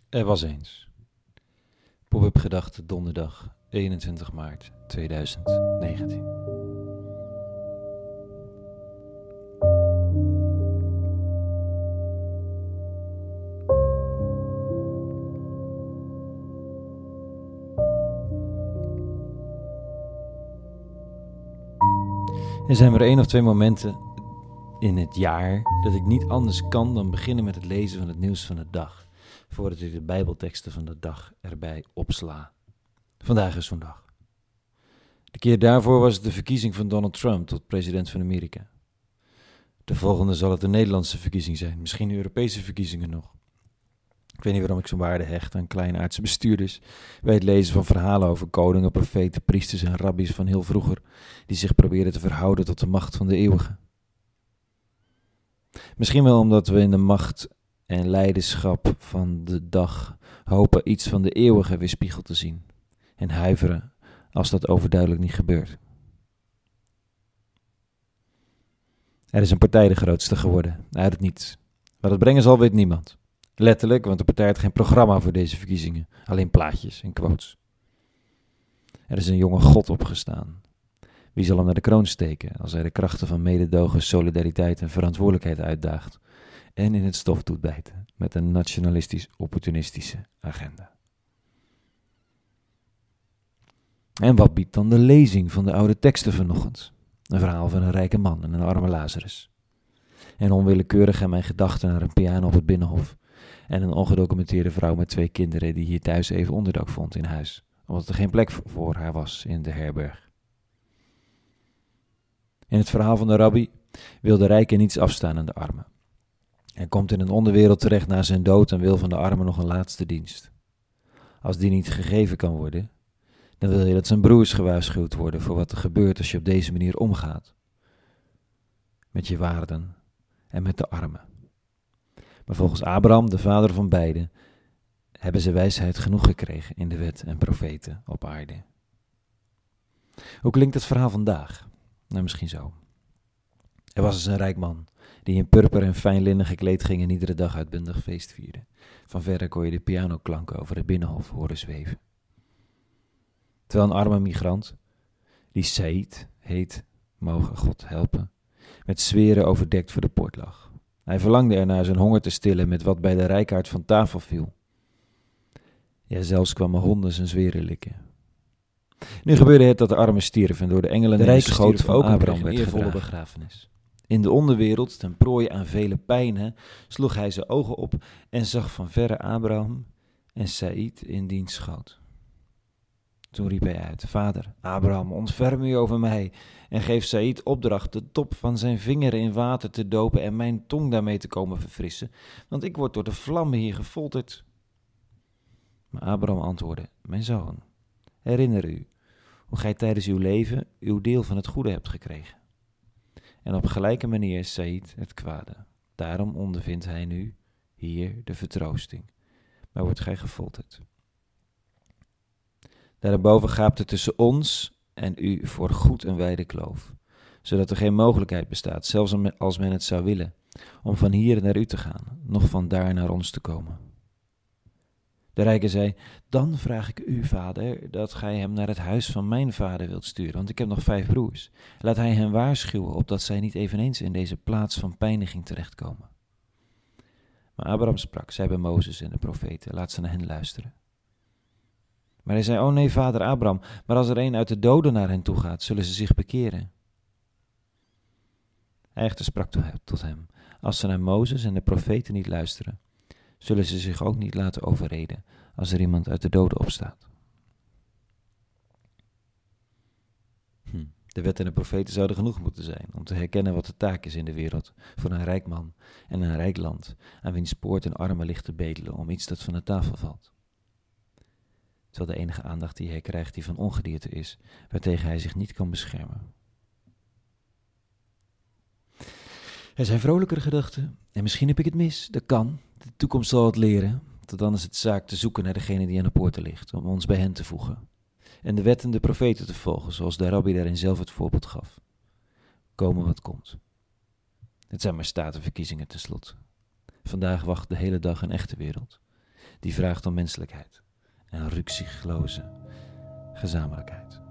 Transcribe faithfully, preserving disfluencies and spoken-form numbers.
Er was eens. Pop-up gedachte donderdag eenentwintig maart tweeduizend negentien. Er zijn maar één of twee momenten in het jaar dat ik niet anders kan dan beginnen met het lezen van het nieuws van de dag, voordat ik de bijbelteksten van de dag erbij opsla. Vandaag is zo'n dag. De keer daarvoor was het de verkiezing van Donald Trump tot president van Amerika. De volgende zal het de Nederlandse verkiezing zijn, misschien de Europese verkiezingen nog. Ik weet niet waarom ik zo'n waarde hecht aan kleinaardse bestuurders bij het lezen van verhalen over koningen, profeten, priesters en rabbies van heel vroeger, die zich proberen te verhouden tot de macht van de eeuwige. Misschien wel omdat we in de macht en leiderschap van de dag hopen iets van de eeuwige weerspiegeld te zien en huiveren als dat overduidelijk niet gebeurt. Er is een partij de grootste geworden, uit het niets. Wat het brengen zal, weet niemand. Letterlijk, want de partij had geen programma voor deze verkiezingen, alleen plaatjes en quotes. Er is een jonge god opgestaan. Wie zal hem naar de kroon steken als hij de krachten van mededogen, solidariteit en verantwoordelijkheid uitdaagt en in het stof doet bijten met een nationalistisch-opportunistische agenda? En wat biedt dan de lezing van de oude teksten vanochtend? Een verhaal van een rijke man en een arme Lazarus. En onwillekeurig gaan mijn gedachten naar een piano op het Binnenhof en een ongedocumenteerde vrouw met twee kinderen die hier thuis even onderdak vond in huis, omdat er geen plek voor haar was in de herberg. In het verhaal van de rabbi wil de rijke niets afstaan aan de armen. Hij komt in een onderwereld terecht na zijn dood en wil van de armen nog een laatste dienst. Als die niet gegeven kan worden, dan wil je dat zijn broers gewaarschuwd worden voor wat er gebeurt als je op deze manier omgaat. Met je waarden en met de armen. Maar volgens Abraham, de vader van beiden, hebben ze wijsheid genoeg gekregen in de wet en profeten op aarde. Hoe klinkt het verhaal vandaag? Nou, misschien zo. Er was eens een rijk man, die in purper en fijn linnen gekleed ging en iedere dag uitbundig feest vierde. Van verre kon je de pianoklanken over het Binnenhof horen zweven. Terwijl een arme migrant, die Said heet, mogen God helpen, met zweren overdekt voor de poort lag. Hij verlangde ernaar zijn honger te stillen met wat bij de rijkaard van tafel viel. Ja, zelfs kwamen honden zijn zweren likken. Nu gebeurde het dat de arme stierf en door de engelen De in de rijke schoot stierf van ook Abraham een werd eervolle eervolle begrafenis. In de onderwereld, ten prooi aan vele pijnen, sloeg hij zijn ogen op en zag van verre Abraham en Saïd in diens schoot. Toen riep hij uit: Vader, Abraham, ontferm u over mij en geef Saïd opdracht de top van zijn vingeren in water te dopen en mijn tong daarmee te komen verfrissen, want ik word door de vlammen hier gefolterd. Maar Abraham antwoordde: Mijn zoon, herinner u hoe gij tijdens uw leven uw deel van het goede hebt gekregen. En op gelijke manier Saïd het kwade. Daarom ondervindt hij nu hier de vertroosting, maar wordt gij gefolterd. Daarboven gaapt er tussen ons en u voor goed een wijde kloof, zodat er geen mogelijkheid bestaat, zelfs als men het zou willen, om van hier naar u te gaan, noch van daar naar ons te komen. De rijke zei: Dan vraag ik u, vader, dat gij hem naar het huis van mijn vader wilt sturen, want ik heb nog vijf broers. Laat hij hen waarschuwen, opdat zij niet eveneens in deze plaats van pijniging terechtkomen. Maar Abraham sprak, zij bij Mozes en de profeten: Laat ze naar hen luisteren. Maar hij zei: O nee, vader Abraham, maar als er een uit de doden naar hen toe gaat, zullen ze zich bekeren. Hij echter sprak tot hem: Als ze naar Mozes en de profeten niet luisteren, zullen ze zich ook niet laten overreden als er iemand uit de doden opstaat. Hm. De wet en de profeten zouden genoeg moeten zijn om te herkennen wat de taak is in de wereld voor een rijk man en een rijk land, aan wiens poort en armen ligt te bedelen om iets dat van de tafel valt. Terwijl de enige aandacht die hij krijgt die van ongedierte is, waartegen hij zich niet kan beschermen. Er zijn vrolijkere gedachten en misschien heb ik het mis, dat kan. De toekomst zal het leren. Tot dan is het zaak te zoeken naar degene die aan de poorten ligt, om ons bij hen te voegen. En de wet en de profeten te volgen, zoals de rabbi daarin zelf het voorbeeld gaf. Komen wat komt. Het zijn maar statenverkiezingen tenslotte. Vandaag wacht de hele dag een echte wereld. die vraagt om menselijkheid en rukzichtloze gezamenlijkheid.